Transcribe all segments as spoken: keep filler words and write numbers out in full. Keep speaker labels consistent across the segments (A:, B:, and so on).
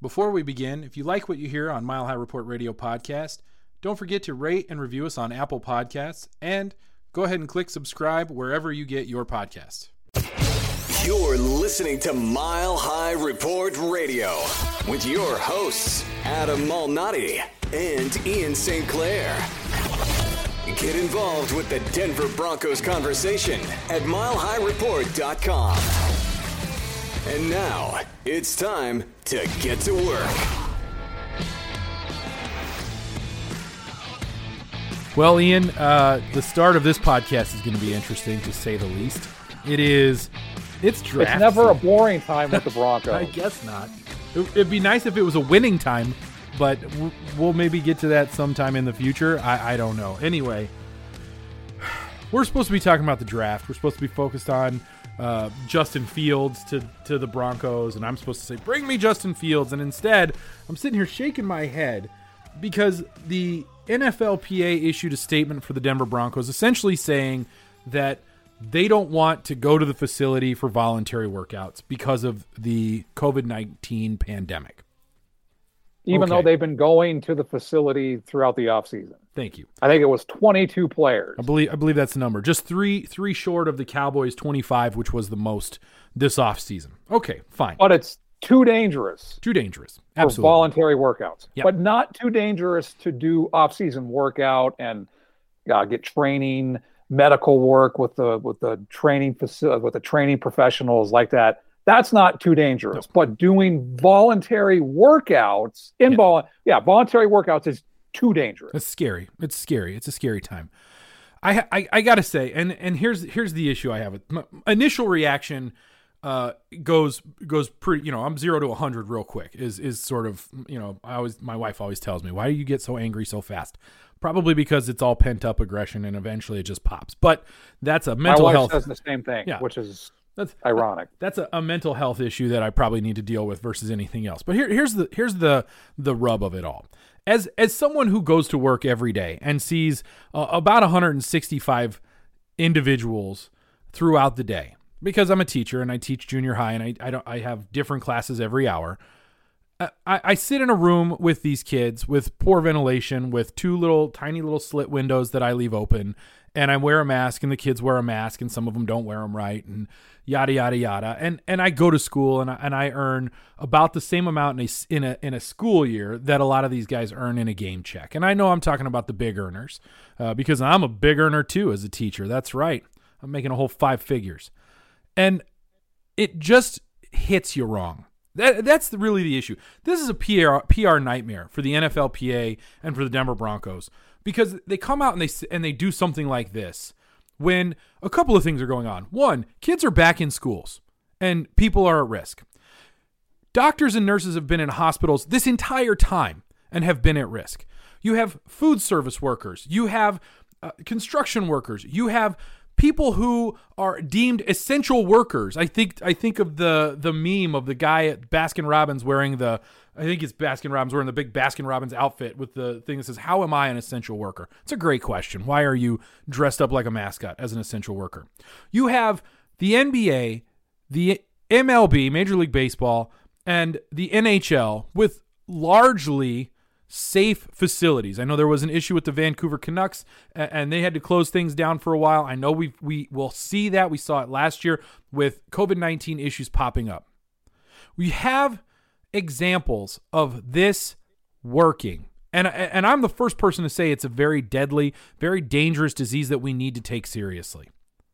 A: Before we begin, if you like what you hear on Mile High Report Radio Podcast, don't forget to rate and review us on Apple Podcasts, and go ahead and click subscribe wherever you get your podcasts.
B: You're listening to Mile High Report Radio with your hosts, Adam Malnati and Ian Saint Clair. Get involved with the Denver Broncos conversation at mile high report dot com. And now, it's time to get to work.
A: Well, Ian, uh, the start of this podcast is going to be interesting, to say the least. It is, it's draft.
C: It's never a boring time with the Broncos.
A: I guess not. It, it'd be nice if it was a winning time, but we'll maybe get to that sometime in the future. I, I don't know. Anyway, we're supposed to be talking about the draft. We're supposed to be focused on uh, Justin Fields to, to the Broncos, and I'm supposed to say, bring me Justin Fields. And instead, I'm sitting here shaking my head because the N F L P A issued a statement for the Denver Broncos essentially saying that they don't want to go to the facility for voluntary workouts because of the covid nineteen pandemic.
C: Even
A: okay.
C: though they've been going to the facility throughout the offseason.
A: Thank you.
C: I think it was twenty-two players.
A: I believe I believe that's the number. Just three three short of the Cowboys' twenty-five, which was the most this offseason. Okay, fine.
C: But it's too dangerous.
A: Too dangerous.
C: For
A: Absolutely.
C: voluntary workouts.
A: Yep.
C: But not too dangerous to do off-season workout and uh, get training, medical work with the with the training facility, with the training professionals like that. That's not too dangerous. No. But doing voluntary workouts, invol- yeah. yeah, voluntary workouts is too dangerous.
A: It's scary. It's scary. It's a scary time. I I, I got to say, and and here's here's the issue I have with my initial reaction. Uh, goes goes pretty. You know, I'm zero to a hundred real quick. Is is sort of you know. I always my wife always tells me, why do you get so angry so fast? Probably because it's all pent up aggression, and eventually it just pops. But that's a mental
C: my wife
A: health.
C: Says the same thing,
A: yeah.
C: which is.
A: That's
C: ironic.
A: That's a, a mental health issue that I probably need to deal with versus anything else. But here, here's the here's the the rub of it all. As as someone who goes to work every day and sees uh, about one hundred sixty-five individuals throughout the day, because I'm a teacher and I teach junior high and I I don't I have different classes every hour. I, I sit in a room with these kids with poor ventilation, with two little tiny little slit windows that I leave open, and I wear a mask and the kids wear a mask and some of them don't wear them right and yada, yada, yada. And and I go to school and I, and I earn about the same amount in a, in a in a school year that a lot of these guys earn in a game check. And I know I'm talking about the big earners uh, because I'm a big earner too as a teacher. That's right. I'm making a whole five figures. And it just hits you wrong. That That's the, really the issue. This is a P R, P R nightmare for the N F L P A and for the Denver Broncos because they come out and they and they do something like this when a couple of things are going on. One, kids are back in schools and people are at risk. Doctors and nurses have been in hospitals this entire time and have been at risk. You have food service workers. You have uh, construction workers. You have people who are deemed essential workers. I think I think of the the meme of the guy at Baskin Robbins wearing the, I think it's Baskin Robbins wearing the big Baskin Robbins outfit with the thing that says, how am I an essential worker? It's a great question. Why are you dressed up like a mascot as an essential worker? You have the N B A, the M L B, Major League Baseball, and the N H L with largely safe facilities. I know there was an issue with the Vancouver Canucks and they had to close things down for a while. I know we we will see that. We saw it last year with covid nineteen issues popping up. We have examples of this working. And, and I'm the first person to say it's a very deadly, very dangerous disease that we need to take seriously.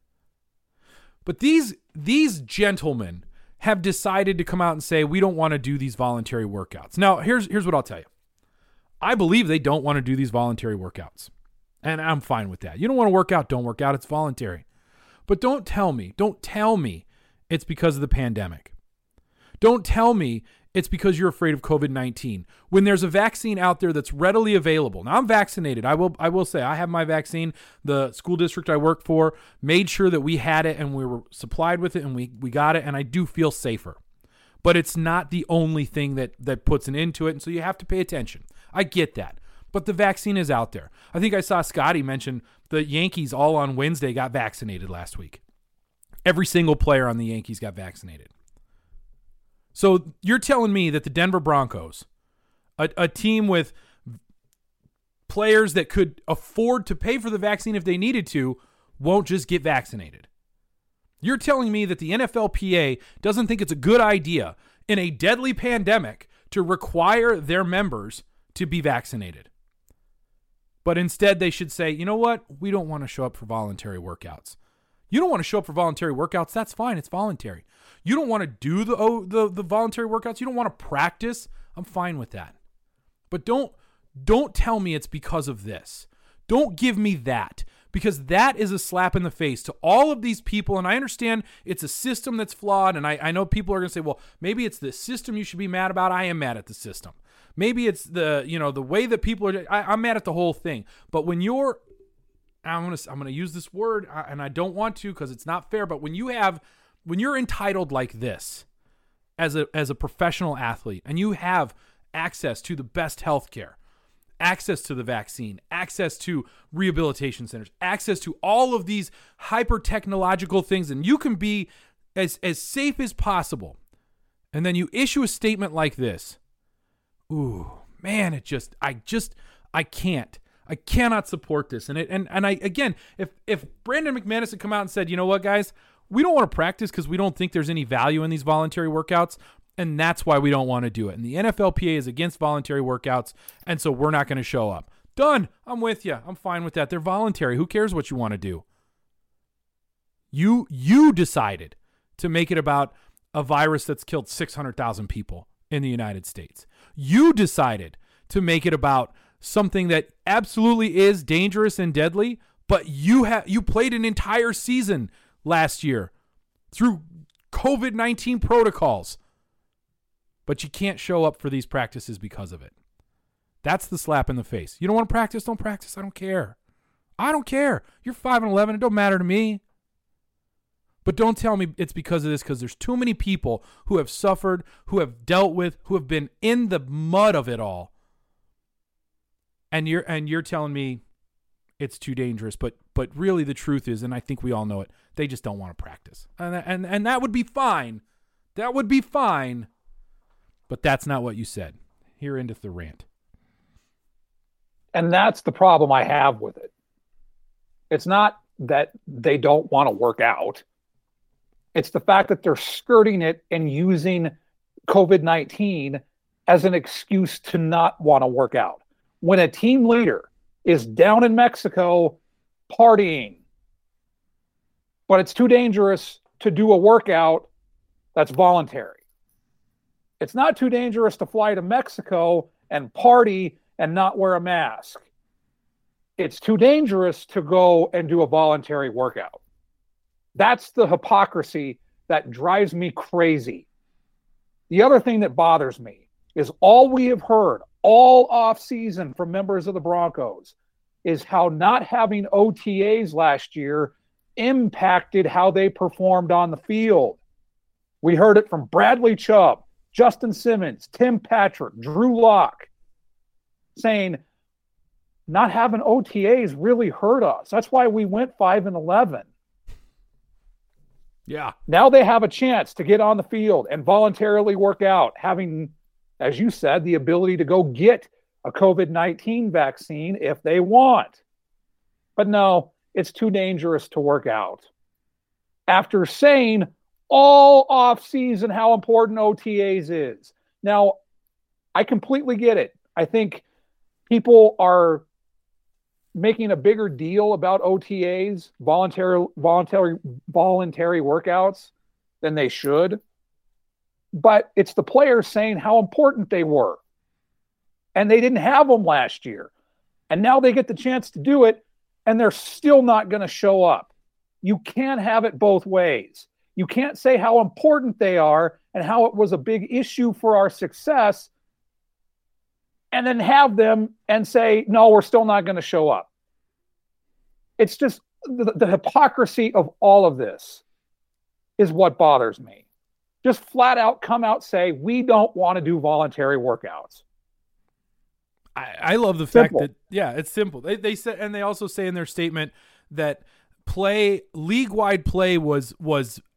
A: But these these gentlemen have decided to come out and say, we don't want to do these voluntary workouts. Now, here's here's what I'll tell you. I believe they don't want to do these voluntary workouts. And I'm fine with that. You don't want to work out, don't work out. It's voluntary. But don't tell me, don't tell me it's because of the pandemic. Don't tell me it's because you're afraid of covid nineteen. When there's a vaccine out there that's readily available. Now, I'm vaccinated. I will I will say I have my vaccine. The school district I work for made sure that we had it and we were supplied with it and we, we got it. And I do feel safer. But it's not the only thing that, that puts an end to it. And so you have to pay attention. I get that. But the vaccine is out there. I think I saw Scotty mention the Yankees all on Wednesday got vaccinated last week. Every single player on the Yankees got vaccinated. So you're telling me that the Denver Broncos, a, a team with players that could afford to pay for the vaccine if they needed to, won't just get vaccinated. You're telling me that the N F L P A doesn't think it's a good idea in a deadly pandemic to require their members to be vaccinated. But instead they should say, you know what? We don't want to show up for voluntary workouts. You don't want to show up for voluntary workouts. That's fine. It's voluntary. You don't want to do the, oh, the, the voluntary workouts. You don't want to practice. I'm fine with that. But don't, don't tell me it's because of this. Don't give me that, because that is a slap in the face to all of these people. And I understand it's a system that's flawed. And I, I know people are going to say, well, maybe it's the system you should be mad about. I am mad at the system. Maybe it's the, you know, the way that people are, I, I'm mad at the whole thing. But when you're, I'm going to, I'm going to use this word, and I don't want to because it's not fair, but when you have, when you're entitled like this as a, as a professional athlete, and you have access to the best healthcare, access to the vaccine, access to rehabilitation centers, access to all of these hyper technological things, and you can be as, as safe as possible. And then you issue a statement like this. Ooh, man, it just, I just, I can't, I cannot support this. And it, and, and I, again, if, if Brandon McManus had come out and said, you know what, guys, we don't want to practice because we don't think there's any value in these voluntary workouts, and that's why we don't want to do it. And the N F L P A is against voluntary workouts, and so we're not going to show up. Done. I'm with you. I'm fine with that. They're voluntary. Who cares what you want to do? You, you decided to make it about a virus that's killed six hundred thousand people in the United States. You decided to make it about something that absolutely is dangerous and deadly, but you have you played an entire season last year through COVID nineteen protocols, but you can't show up for these practices because of it. That's the slap in the face. You don't want to practice? Don't practice. I don't care. I don't care. You're five and eleven. It don't matter to me. But don't tell me it's because of this, because there's too many people who have suffered, who have dealt with, who have been in the mud of it all. And you're and you're telling me it's too dangerous. But but really the truth is, and I think we all know it, they just don't want to practice. And and and that would be fine. That would be fine. But that's not what you said. Here endeth the rant.
C: And that's the problem I have with it. It's not that they don't want to work out. It's the fact that they're skirting it and using COVID nineteen as an excuse to not want to work out. When a team leader is down in Mexico partying, but it's too dangerous to do a workout that's voluntary. It's not too dangerous to fly to Mexico and party and not wear a mask. It's too dangerous to go and do a voluntary workout. That's the hypocrisy that drives me crazy. The other thing that bothers me is all we have heard all off season from members of the Broncos is how not having O T As last year impacted how they performed on the field. We heard it from Bradley Chubb, Justin Simmons, Tim Patrick, Drew Lock, saying not having O T As really hurt us. That's why we went five and eleven.
A: Yeah.
C: Now they have a chance to get on the field and voluntarily work out, having, as you said, the ability to go get a COVID nineteen vaccine if they want. But no, it's too dangerous to work out. After saying all off season how important O T As is. Now, I completely get it. I think people are making a bigger deal about O T As, voluntary, voluntary, voluntary workouts, than they should. But it's the players saying how important they were. And they didn't have them last year. And now they get the chance to do it, and they're still not going to show up. You can't have it both ways. You can't say how important they are and how it was a big issue for our success, and then have them and say, no, we're still not going to show up. It's just the, the hypocrisy of all of this is what bothers me. Just flat out come out, say, we don't want to do voluntary workouts.
A: I, I love the
C: Simple.
A: fact that, yeah, it's simple. They, they said, and they also say in their statement that play, league-wide play was, was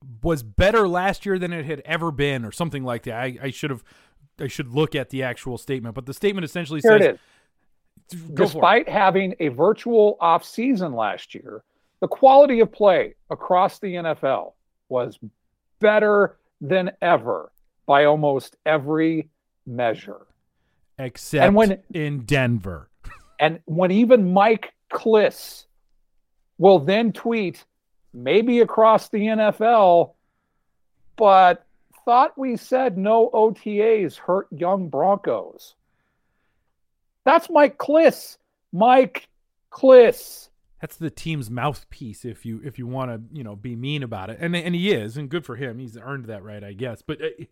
A: was better last year than it had ever been, or something like that. I, I should have, I should look at the actual statement, but the statement essentially
C: Here
A: says,
C: it is. Despite having a virtual offseason last year, the quality of play across the N F L was better than ever by almost every measure.
A: Except
C: and when,
A: in Denver.
C: And when even Mike Klis will then tweet, maybe across the N F L, but thought we said no O T As hurt young Broncos. That's Mike Klis. Mike Klis.
A: That's the team's mouthpiece if you if you want to, you know, be mean about it. And and he is, and good for him. He's earned that right, I guess. But I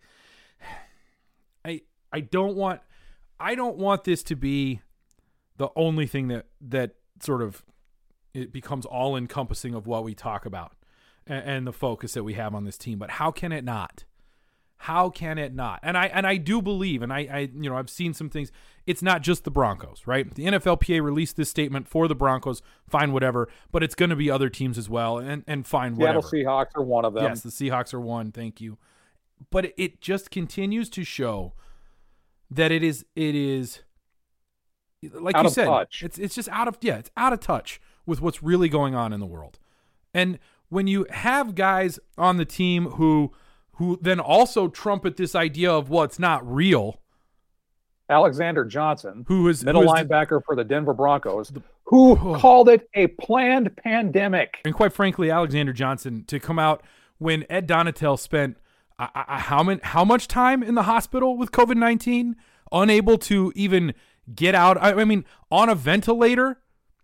A: I, I don't want I don't want this to be the only thing that that sort of it becomes all encompassing of what we talk about and, and the focus that we have on this team. But how can it not? How can it not? And I and I do believe, and I, I you know I've seen some things. It's not just the Broncos, right? The N F L P A released this statement for the Broncos. Fine, whatever. But it's going to be other teams as well, and and fine, whatever.
C: Seattle Seahawks are one of them.
A: Yes, the Seahawks are one. Thank you. But it, it just continues to show that it is it is like
C: out
A: you
C: of
A: said.
C: Touch.
A: It's it's just out of yeah, it's out of touch with what's really going on in the world. And when you have guys on the team who who then also trumpet this idea of, well, it's not real.
C: Alexander Johnson,
A: who is
C: middle
A: who is
C: linebacker the, for the Denver Broncos, who oh. called it a planned pandemic.
A: And quite frankly, Alexander Johnson, to come out when Ed Donatel spent uh, uh, how, many, how much time in the hospital with COVID nineteen, unable to even get out. I, I mean, on a ventilator.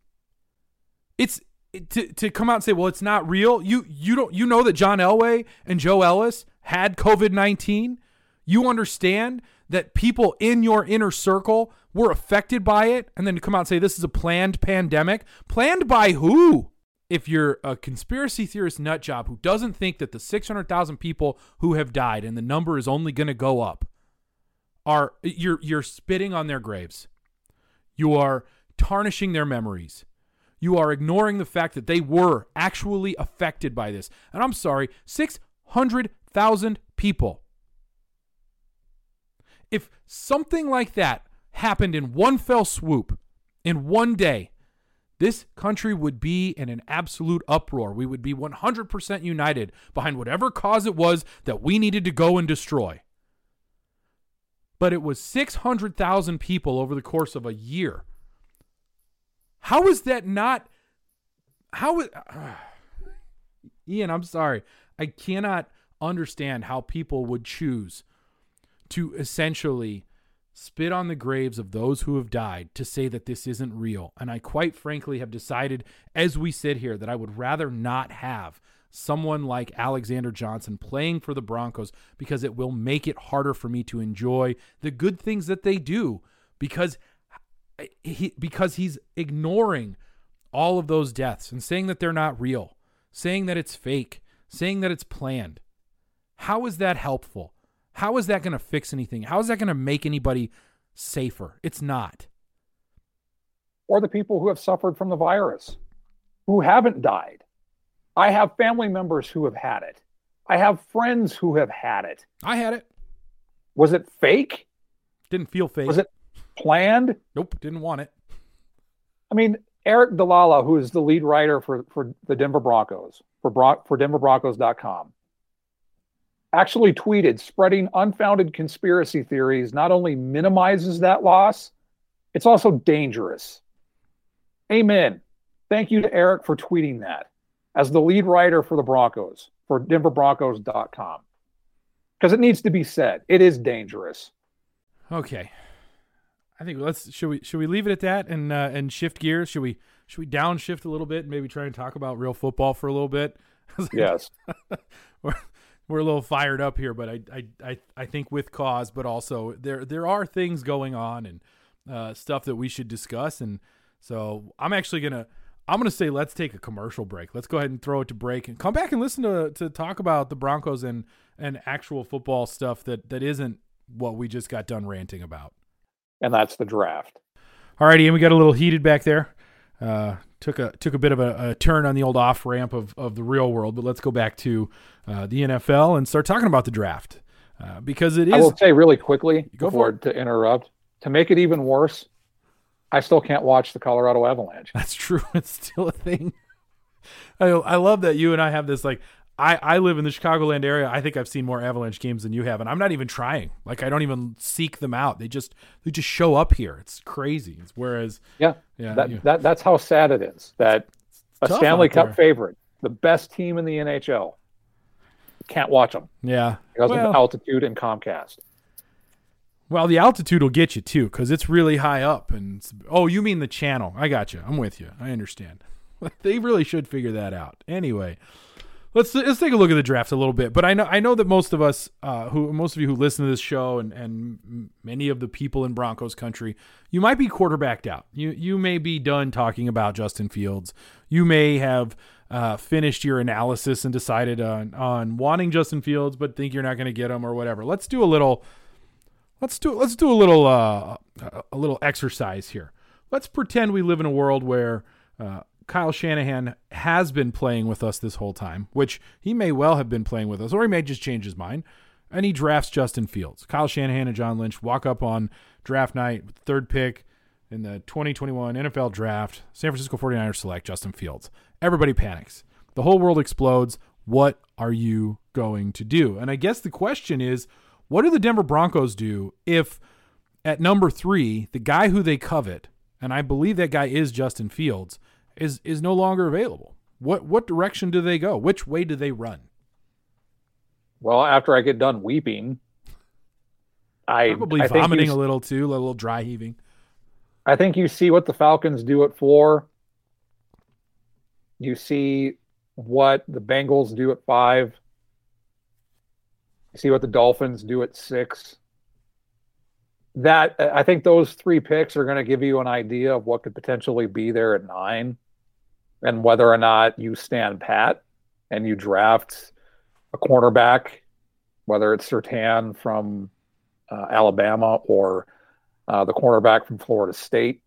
A: It's to to come out and say, well, it's not real. You you don't you know that John Elway and Joe Ellis had COVID nineteen. You understand that people in your inner circle were affected by it, and then to come out and say this is a planned pandemic. Planned by who? If you're a conspiracy theorist nut job who doesn't think that the six hundred thousand people who have died, and the number is only going to go up, are you're you're spitting on their graves. You are tarnishing their memories. You are ignoring the fact that they were actually affected by this. And I'm sorry, six hundred thousand people. If something like that happened in one fell swoop, in one day, this country would be in an absolute uproar. We would be one hundred percent united behind whatever cause it was that we needed to go and destroy. But it was six hundred thousand people over the course of a year. How is that not? How is uh, Ian? I'm sorry, I cannot understand how people would choose to essentially spit on the graves of those who have died to say that this isn't real. And I quite frankly have decided, as we sit here, that I would rather not have someone like Alexander Johnson playing for the Broncos, because it will make it harder for me to enjoy the good things that they do, because he because he's ignoring all of those deaths and saying that they're not real, saying that it's fake, saying that it's planned. How is that helpful? How is that going to fix anything? How is that going to make anybody safer? It's not.
C: Or the people who have suffered from the virus, who haven't died. I have family members who have had it. I have friends who have had it.
A: I had it.
C: Was it fake?
A: Didn't feel fake.
C: Was it planned?
A: Nope, didn't want it.
C: I mean, Eric Dalala, who is the lead writer for, for the Denver Broncos, for, Bron- for denver broncos dot com, actually tweeted, spreading unfounded conspiracy theories not only minimizes that loss, it's also dangerous. Amen. Thank you to Eric for tweeting that as the lead writer for the Broncos, for denver broncos dot com. Because it needs to be said. It is dangerous.
A: Okay. I think let's should we should we leave it at that and uh, and shift gears? Should we should we downshift a little bit and maybe try and talk about real football for a little bit?
C: Yes.
A: we're, we're a little fired up here, but I, I I I think with cause, but also there there are things going on and uh, stuff that we should discuss. And so I'm actually gonna I'm gonna say let's take a commercial break. Let's go ahead and throw it to break and come back and listen to to talk about the Broncos and and actual football stuff that that isn't what we just got done ranting about.
C: And that's the draft.
A: All righty, and we got a little heated back there. Uh, took a took a bit of a, a turn on the old off ramp of of the real world. But let's go back to uh, the N F L and start talking about the draft uh, because it is.
C: I will say really quickly
A: Go
C: before to interrupt, to make it even worse, I still can't watch the Colorado Avalanche.
A: That's true. It's still a thing. I I love that you and I have this like. I, I live in the Chicagoland area. I think I've seen more Avalanche games than you have, and I'm not even trying. Like I don't even seek them out. They just they just show up here. It's crazy. It's whereas
C: yeah,
A: yeah,
C: that,
A: you,
C: that that's how sad it is that a Stanley Cup favorite, the best team in the N H L, can't watch them.
A: Yeah,
C: because
A: well,
C: of altitude and Comcast.
A: Well, the altitude will get you too because it's really high up. And it's, oh, you mean the channel? I got you. I'm with you. I understand. They really should figure that out. Anyway. Let's let's take a look at the draft a little bit, but I know I know that most of us, uh, who most of you who listen to this show, and, and many of the people in Broncos country, you might be quarterbacked out. You you may be done talking about Justin Fields. You may have uh, finished your analysis and decided on on wanting Justin Fields, but think you're not going to get him or whatever. Let's do a little. Let's do let's do a little uh, a little exercise here. Let's pretend we live in a world where. Uh, Kyle Shanahan has been playing with us this whole time, which he may well have been playing with us, or he may just change his mind, and he drafts Justin Fields. Kyle Shanahan and John Lynch walk up on draft night with the third pick in the twenty twenty-one N F L draft. San Francisco forty-niners select Justin Fields. Everybody panics. The whole world explodes. What are you going to do? And I guess the question is, what do the Denver Broncos do if at number three, the guy who they covet, and I believe that guy is Justin Fields, is is no longer available? What what direction do they go? Which way do they run?
C: Well, after I get done weeping, I
A: probably
C: I
A: vomiting
C: you,
A: a little too, a little dry heaving.
C: I think you see what the Falcons do at four. You see what the Bengals do at five. You see what the Dolphins do at six. That I think those three picks are going to give you an idea of what could potentially be there at nine, and whether or not you stand pat and you draft a cornerback, whether it's Surtain from uh, Alabama or uh, the cornerback from Florida State,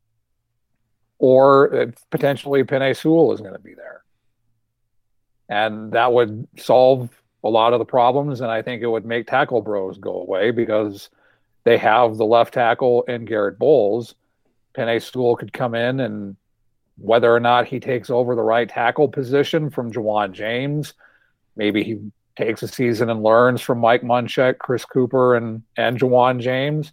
C: or uh, potentially Penei Sewell is going to be there. And that would solve a lot of the problems, and I think it would make tackle bros go away because they have the left tackle in Garrett Bowles. Penei Sewell could come in, and whether or not he takes over the right tackle position from Juwan James, maybe he takes a season and learns from Mike Munchak, Chris Cooper, and, and Juwan James.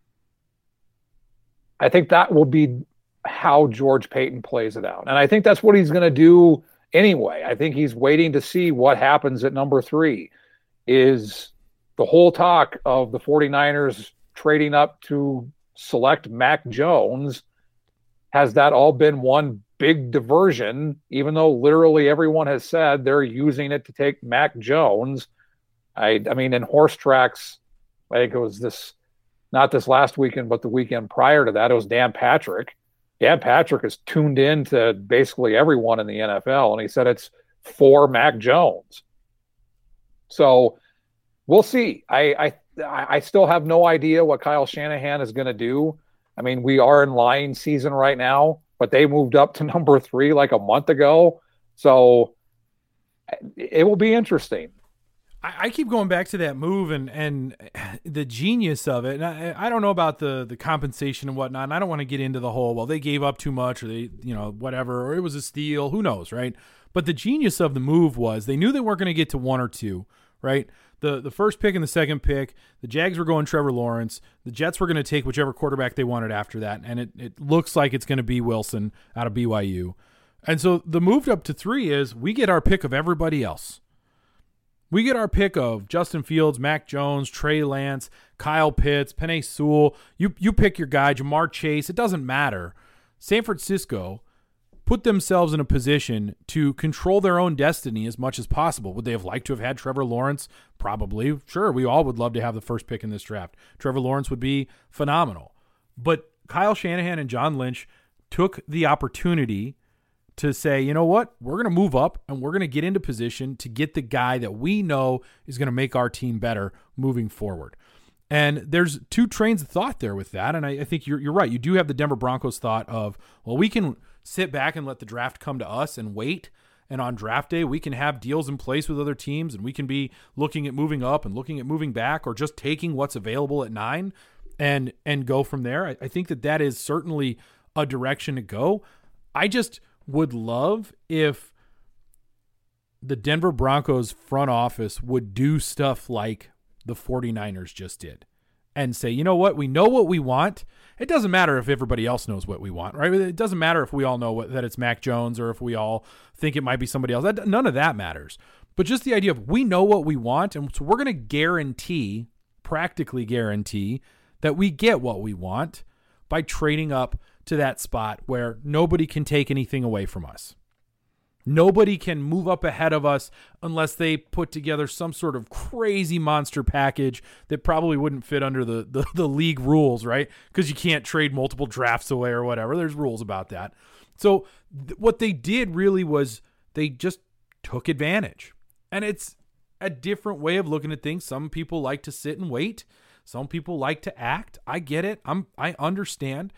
C: I think that will be how George Paton plays it out. And I think that's what he's going to do anyway. I think he's waiting to see what happens at number three. Is the whole talk of the forty-niners trading up to select Mac Jones, has that all been one big diversion, even though literally everyone has said they're using it to take Mac Jones? I, I mean, in horse tracks, I think it was this, not this last weekend, but the weekend prior to that, it was Dan Patrick. Dan Patrick is tuned in to basically everyone in the N F L, and he said it's for Mac Jones. So we'll see. I, I, I still have no idea what Kyle Shanahan is going to do. I mean, we are in lying season right now, but they moved up to number three like a month ago. So it will be interesting.
A: I keep going back to that move and, and the genius of it. And I, I don't know about the, the compensation and whatnot. And I don't want to get into the whole, well, they gave up too much or they, you know, whatever, or it was a steal. Who knows, right? But the genius of the move was they knew they weren't going to get to one or two, right? The the first pick and the second pick, the Jags were going Trevor Lawrence. The Jets were going to take whichever quarterback they wanted after that. And it, it looks like it's going to be Wilson out of B Y U. And so the move up to three is we get our pick of everybody else. We get our pick of Justin Fields, Mac Jones, Trey Lance, Kyle Pitts, Penei Sewell. You you pick your guy, Jamar Chase. It doesn't matter. San Francisco put themselves in a position to control their own destiny as much as possible. Would they have liked to have had Trevor Lawrence? Probably. Sure, we all would love to have the first pick in this draft. Trevor Lawrence would be phenomenal. But Kyle Shanahan and John Lynch took the opportunity to say, you know what, we're going to move up and we're going to get into position to get the guy that we know is going to make our team better moving forward. And there's two trains of thought there with that. And I, I think you're you're right. You do have the Denver Broncos thought of, well, we can sit back and let the draft come to us and wait. And on draft day, we can have deals in place with other teams, and we can be looking at moving up and looking at moving back, or just taking what's available at nine and and go from there. I, I think that that is certainly a direction to go. I just would love if the Denver Broncos front office would do stuff like the 49ers just did and say, you know what, we know what we want. It doesn't matter if everybody else knows what we want, right? It doesn't matter if we all know what, that it's Mac Jones, or if we all think it might be somebody else. That, none of that matters. But just the idea of, we know what we want, and so we're going to guarantee, practically guarantee, that we get what we want by trading up to that spot where nobody can take anything away from us. Nobody can move up ahead of us unless they put together some sort of crazy monster package that probably wouldn't fit under the, the, the league rules, right? Because you can't trade multiple drafts away or whatever. There's rules about that. So th- what they did really was they just took advantage. And it's a different way of looking at things. Some people like to sit and wait. Some people like to act. I get it. I'm I understand.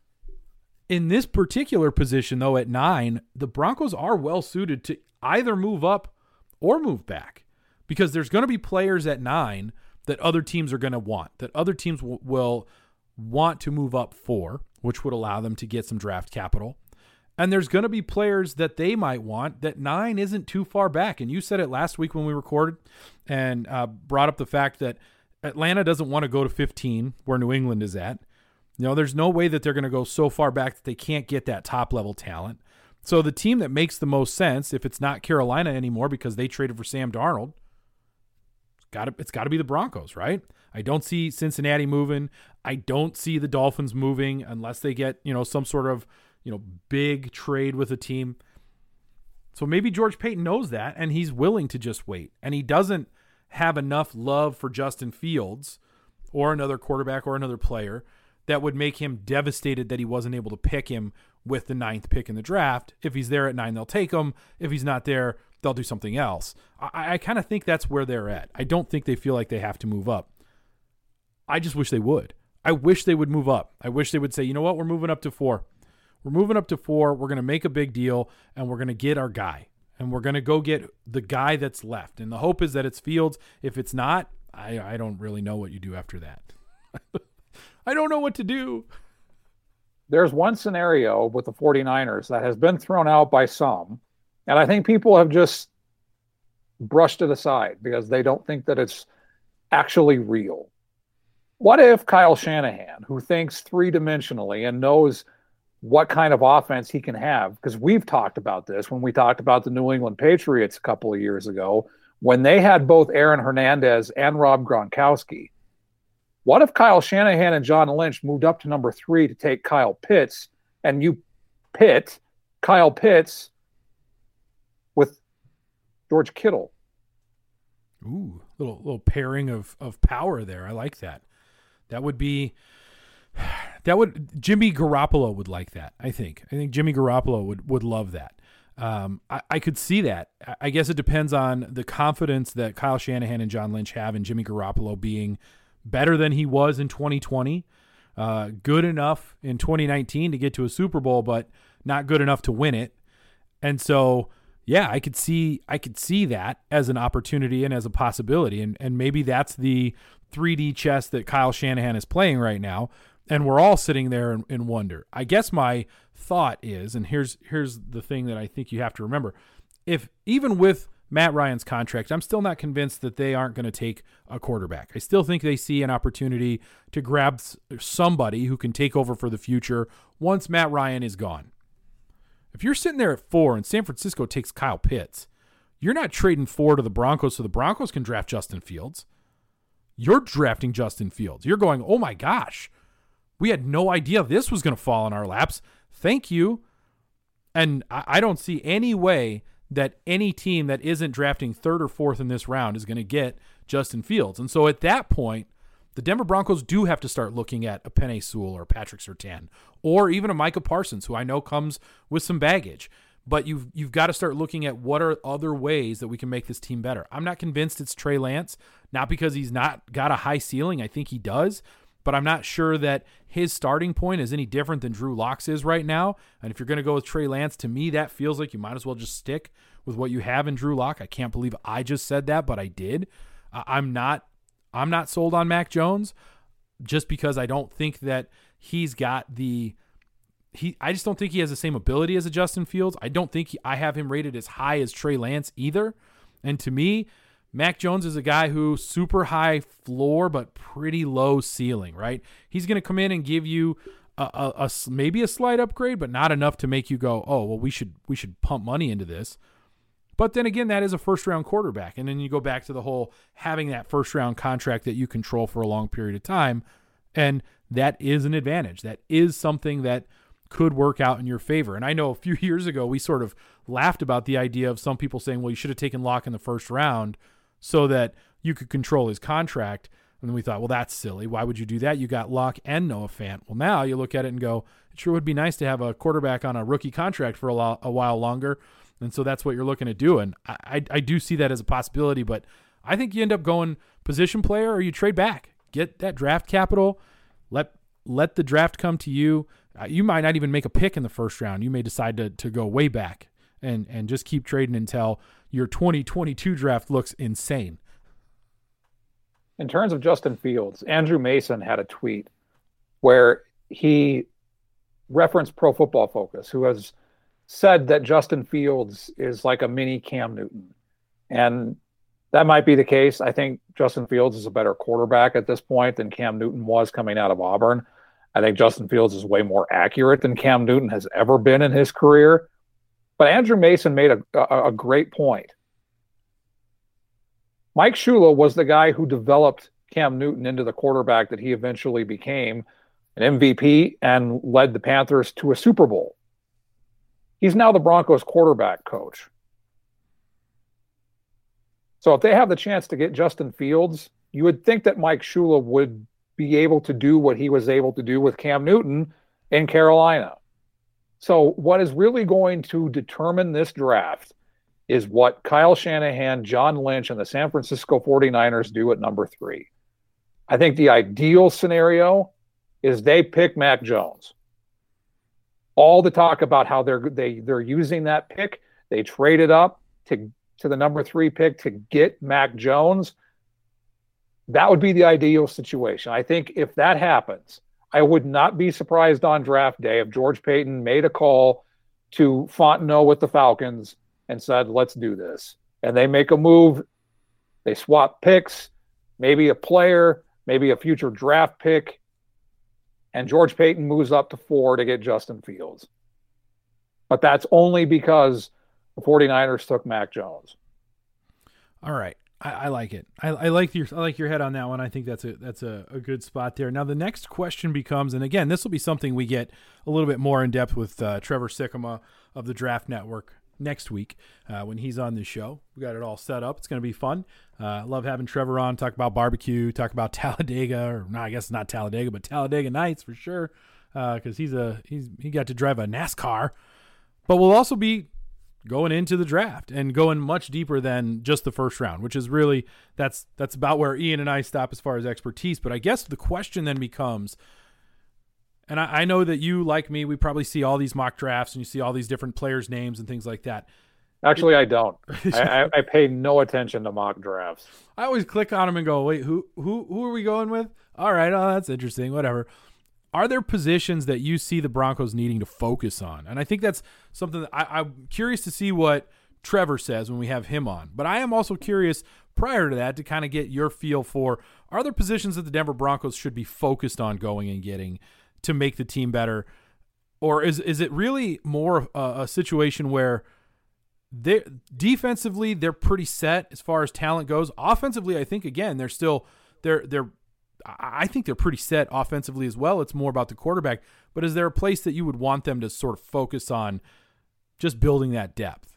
A: In this particular position, though, at nine, the Broncos are well suited to either move up or move back, because there's going to be players at nine that other teams are going to want, that other teams w- will want to move up for, which would allow them to get some draft capital. And there's going to be players that they might want that nine isn't too far back. And you said it last week when we recorded and uh, brought up the fact that Atlanta doesn't want to go to fifteen, where New England is at. You know, there's no way that they're going to go so far back that they can't get that top-level talent. So the team that makes the most sense, if it's not Carolina anymore because they traded for Sam Darnold, it's got to it's got to be the Broncos, right? I don't see Cincinnati moving. I don't see the Dolphins moving unless they get, you know, some sort of, you know, big trade with a team. So maybe George Paton knows that, and he's willing to just wait. And he doesn't have enough love for Justin Fields or another quarterback or another player that would make him devastated that he wasn't able to pick him with the ninth pick in the draft. If he's there at nine, they'll take him. If he's not there, they'll do something else. I, I kind of think that's where they're at. I don't think they feel like they have to move up. I just wish they would. I wish they would move up. I wish they would say, you know what, we're moving up to four. We're moving up to four. We're going to make a big deal, and we're going to get our guy. And we're going to go get the guy that's left. And the hope is that it's Fields. If it's not, I, I don't really know what you do after that. I don't know what to do.
C: There's one scenario with the 49ers that has been thrown out by some, and I think people have just brushed it aside because they don't think that it's actually real. What if Kyle Shanahan, who thinks three-dimensionally and knows what kind of offense he can have, because we've talked about this when we talked about the New England Patriots a couple of years ago, when they had both Aaron Hernandez and Rob Gronkowski. What if Kyle Shanahan and John Lynch moved up to number three to take Kyle Pitts, and you pit Kyle Pitts with George Kittle?
A: Ooh, little little pairing of of power there. I like that. That would be that would Jimmy Garoppolo would like that. I think. I think Jimmy Garoppolo would would love that. Um, I, I could see that. I guess it depends on the confidence that Kyle Shanahan and John Lynch have in Jimmy Garoppolo being better than he was in twenty twenty, uh, good enough in twenty nineteen to get to a Super Bowl, but not good enough to win it. And so, yeah, I could see I could see that as an opportunity and as a possibility, and and maybe that's the three D chess that Kyle Shanahan is playing right now, and we're all sitting there in, in wonder. I guess my thought is, and here's here's the thing that I think you have to remember: if even with Matt Ryan's contract, I'm still not convinced that they aren't going to take a quarterback. I still think they see an opportunity to grab somebody who can take over for the future once Matt Ryan is gone. If you're sitting there at four and San Francisco takes Kyle Pitts, you're not trading four to the Broncos so the Broncos can draft Justin Fields. You're drafting Justin Fields. You're going, oh my gosh, we had no idea this was going to fall in our laps. Thank you. And I, I don't see any way that any team that isn't drafting third or fourth in this round is going to get Justin Fields. And so at that point, the Denver Broncos do have to start looking at a Penei Sewell or Patrick Surtain or even a Micah Parsons, who I know comes with some baggage. But you've you've got to start looking at what are other ways that we can make this team better. I'm not convinced it's Trey Lance, not because he's not got a high ceiling. I think he does. but I'm not sure that his starting point is any different than Drew Lock's is right now. And if you're going to go with Trey Lance, to me, that feels like you might as well just stick with what you have in Drew Lock. I can't believe I just said that, but I did. Uh, I'm not, I'm not sold on Mac Jones just because I don't think that he's got the, he, I just don't think he has the same ability as a Justin Fields. I don't think he, I have him rated as high as Trey Lance either. And to me, Mac Jones is a guy who super high floor, but pretty low ceiling, right? He's going to come in and give you a, a, a maybe a slight upgrade, but not enough to make you go, oh, well, we should, we should pump money into this. But then again, that is a first round quarterback. And then you go back to the whole having that first round contract that you control for a long period of time. And that is an advantage. That is something that could work out in your favor. And I know a few years ago, we sort of laughed about the idea of some people saying, well, you should have taken Locke in the first round so that you could control his contract. And then we thought, well, that's silly. Why would you do that? You got Locke and Noah Fant. Well, now you look at it and go, it sure would be nice to have a quarterback on a rookie contract for a, lo- a while longer. And so that's what you're looking at doing. I, I, I do see that as a possibility, but I think you end up going position player or you trade back. Get that draft capital. Let let the draft come to you. Uh, you might not even make a pick in the first round. You may decide to to go way back and, and just keep trading until your twenty twenty-two draft looks insane.
C: In terms of Justin Fields, Andrew Mason had a tweet where he referenced Pro Football Focus, who has said that Justin Fields is like a mini Cam Newton. And that might be the case. I think Justin Fields is a better quarterback at this point than Cam Newton was coming out of Auburn. I think Justin Fields is way more accurate than Cam Newton has ever been in his career. But Andrew Mason made a, a, a great point. Mike Shula was the guy who developed Cam Newton into the quarterback that he eventually became, an M V P, and led the Panthers to a Super Bowl. He's now the Broncos quarterback coach. So if they have the chance to get Justin Fields, you would think that Mike Shula would be able to do what he was able to do with Cam Newton in Carolina. So what is really going to determine this draft is what Kyle Shanahan, John Lynch, and the San Francisco forty-niners do at number three. I think the ideal scenario is they pick Mac Jones. All the talk about how they're they they're using that pick, they traded up to to the number three pick to get Mac Jones. That would be the ideal situation. I think if that happens, I would not be surprised on draft day if George Paton made a call to Fontenot with the Falcons and said, let's do this. And they make a move. They swap picks, maybe a player, maybe a future draft pick. And George Paton moves up to four to get Justin Fields. But that's only because the forty-niners took Mac Jones.
A: All right. I, I like it. I, I like your I like your head on that one. I think that's a that's a, a good spot there. Now the next question becomes, and again, this will be something we get a little bit more in depth with uh, Trevor Sikkema of the Draft Network next week uh, when he's on the show. We got it all set up. It's going to be fun. I uh, love having Trevor on, talk about barbecue, talk about Talladega, or no, I guess it's not Talladega, but Talladega Nights for sure, because uh, he's a he's he got to drive a NASCAR. But we'll also be going into the draft and going much deeper than just the first round, which is really that's that's about where Ian and I stop as far as expertise. But I guess the question then becomes, and I, I know that you, like me, we probably see all these mock drafts and you see all these different players' names and things like that.
C: Actually, I don't. I, I, I pay no attention to mock drafts.
A: I always click on them and go, wait, who who who are we going with? All right, oh, that's interesting, whatever. Are there positions that you see the Broncos needing to focus on? And I think that's something that I, I'm curious to see what Trevor says when we have him on. But I am also curious prior to that to kind of get your feel for, are there positions that the Denver Broncos should be focused on going and getting to make the team better? Or is is it really more a, a situation where they defensively they're pretty set as far as talent goes? Offensively, I think, again, they're still they're they're I think they're pretty set offensively as well. It's more about the quarterback. But is there a place that you would want them to sort of focus on just building that depth?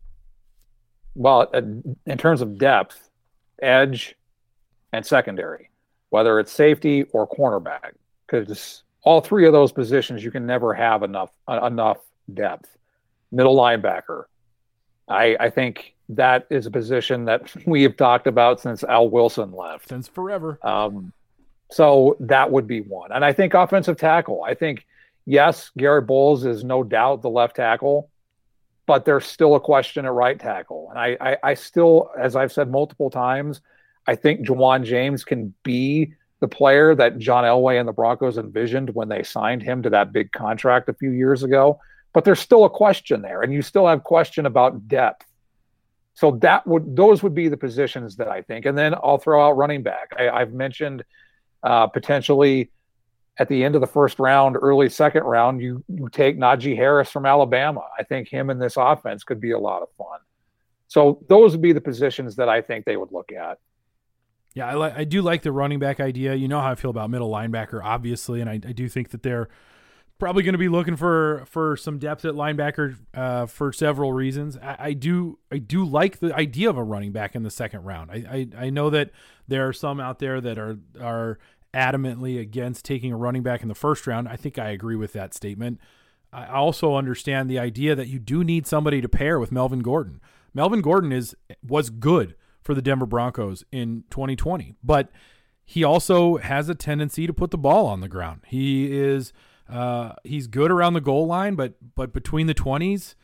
C: Well, in terms of depth, edge and secondary, whether it's safety or cornerback, because all three of those positions you can never have enough enough depth. Middle linebacker, I, I think that is a position that we have talked about since Al Wilson left.
A: Since forever.
C: Um, So that would be one. And I think offensive tackle. I think, yes, Garrett Bowles is no doubt the left tackle, but there's still a question at right tackle. And I, I, I still, as I've said multiple times, I think Ja'Wuan James can be the player that John Elway and the Broncos envisioned when they signed him to that big contract a few years ago. But there's still a question there, and you still have question about depth. So that would those would be the positions that I think. And then I'll throw out running back. I, I've mentioned uh, potentially at the end of the first round, early second round, you you take Najee Harris from Alabama. I think him in this offense could be a lot of fun. So those would be the positions that I think they would look at.
A: Yeah, I, li- I do like the running back idea. You know how I feel about middle linebacker, obviously, and I, I do think that they're probably going to be looking for for some depth at linebacker uh, for several reasons. I, I do I do like the idea of a running back in the second round. I, I I know that there are some out there that are are adamantly against taking a running back in the first round. I think I agree with that statement. I also understand the idea that you do need somebody to pair with Melvin Gordon. Melvin Gordon is was good for the Denver Broncos in twenty twenty, but he also has a tendency to put the ball on the ground. He is uh, he's good around the goal line, but but between the twenties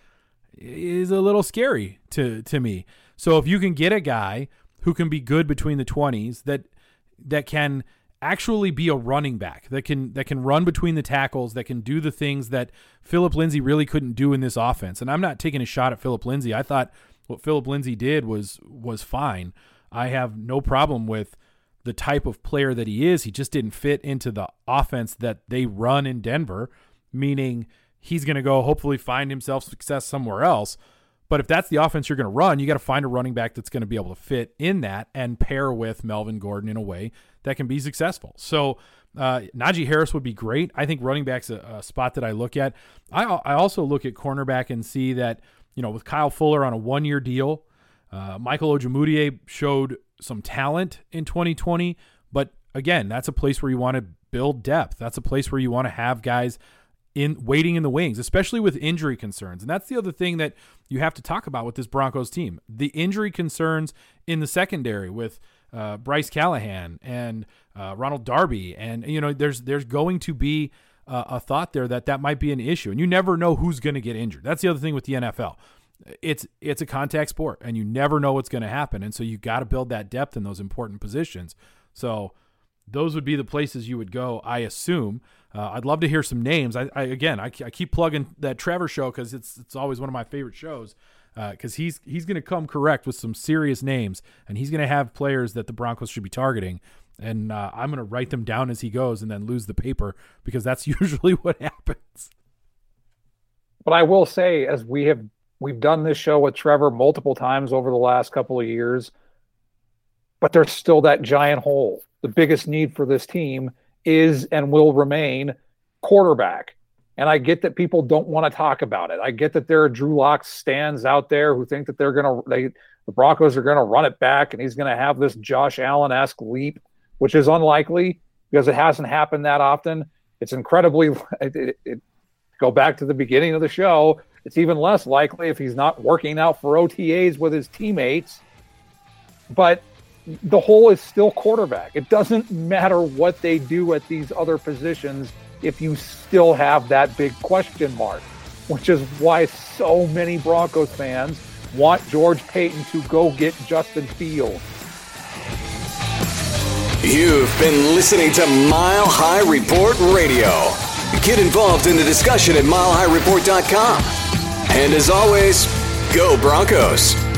A: is a little scary to to me. So if you can get a guy who can be good between the twenties, that that can actually be a running back, that can that can run between the tackles, that can do the things that Phillip Lindsay really couldn't do in this offense. And I'm not taking a shot at Phillip Lindsay. I thought what Phillip Lindsay did was was fine. I have no problem with the type of player that he is. He just didn't fit into the offense that they run in Denver, meaning he's going to go hopefully find himself success somewhere else. But if that's the offense you're going to run, you got to find a running back that's going to be able to fit in that and pair with Melvin Gordon in a way that can be successful. So uh, Najee Harris would be great. I think running back's a, a spot that I look at. I, I also look at cornerback and see that, you know, with Kyle Fuller on a one-year deal, uh, Michael Ojemudia showed some talent in twenty twenty, but again, that's a place where you want to build depth. That's a place where you want to have guys in waiting in the wings, especially with injury concerns. And that's the other thing that you have to talk about with this Broncos team. The injury concerns in the secondary with uh, Bryce Callahan and uh, Ronald Darby. And, you know, there's there's going to be uh, a thought there that that might be an issue. And you never know who's going to get injured. That's the other thing with the N F L. It's it's a contact sport, and you never know what's going to happen. And so you got to build that depth in those important positions. So those would be the places you would go, I assume. Uh, I'd love to hear some names. I, I again, I, I keep plugging that Trevor show because it's it's always one of my favorite shows. Because uh, he's he's going to come correct with some serious names, and he's going to have players that the Broncos should be targeting. And uh, I'm going to write them down as he goes, and then lose the paper because that's usually what happens.
C: But I will say, as we have we've done this show with Trevor multiple times over the last couple of years, but there's still that giant hole. The biggest need for this team is and will remain quarterback. And I get that people don't want to talk about it. I get that there are Drew Lock stands out there who think that they're going to, they, the Broncos are going to run it back and he's going to have this Josh Allen-esque leap, which is unlikely because it hasn't happened that often. It's incredibly, it, it, it, go back to the beginning of the show, it's even less likely if he's not working out for O T As with his teammates. But the hole is still quarterback. It doesn't matter what they do at these other positions if you still have that big question mark, which is why so many Broncos fans want George Paton to go get Justin Fields.
B: You've been listening to Mile High Report Radio. Get involved in the discussion at mile high report dot com. And as always, go Broncos.